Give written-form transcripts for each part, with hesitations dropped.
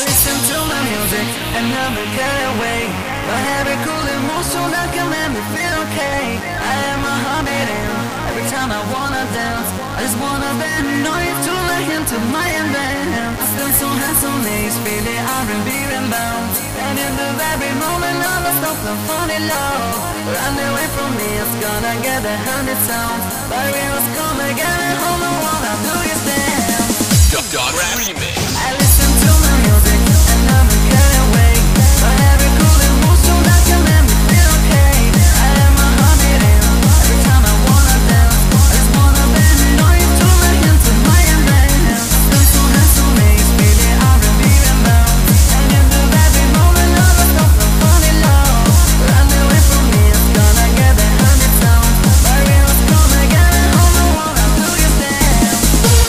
listen to my music and never get away. My every cool emotion that can make me feel okay. I am a heartbeat in every time I wanna dance. I just wanna bend noise to listen to my band. I still so handsomely, feel the R&B and bounce. And in the very moment I was stop the funny love. Run away from me, it's gonna get the honey sound. But we was come again and hold on what I do is dance. Dog Remix. I listen to my music and never get away. My every cool emotion that can make me feel okay. I am a heartbeat in every time I wanna dance. I just wanna bend noise to listen to my band. Still so handsomely, feel the R&B and bounce. And in the very moment I was stop the funny love. Run away from me, it's gonna get the honey sound. But we was come again and hold on what I do is dance.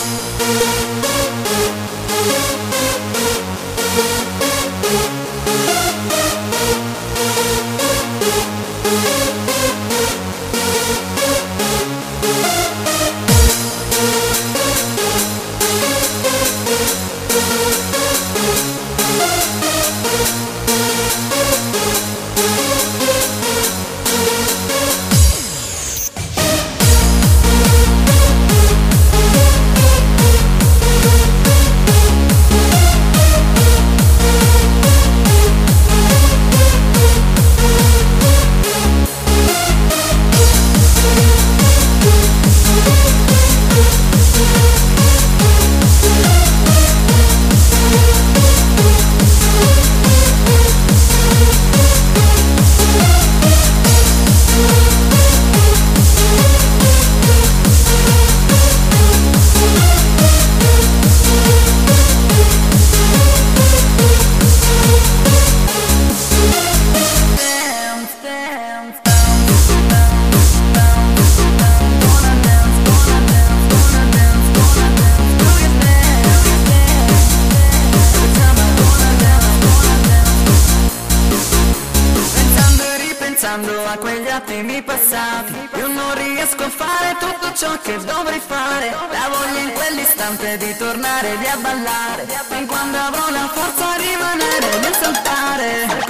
Pensando a quegli attimi passati, io non riesco a fare tutto ciò che dovrei fare. La voglia in quell'istante di tornare lì a ballare, fin quando avrò la forza di rimanere nel saltare.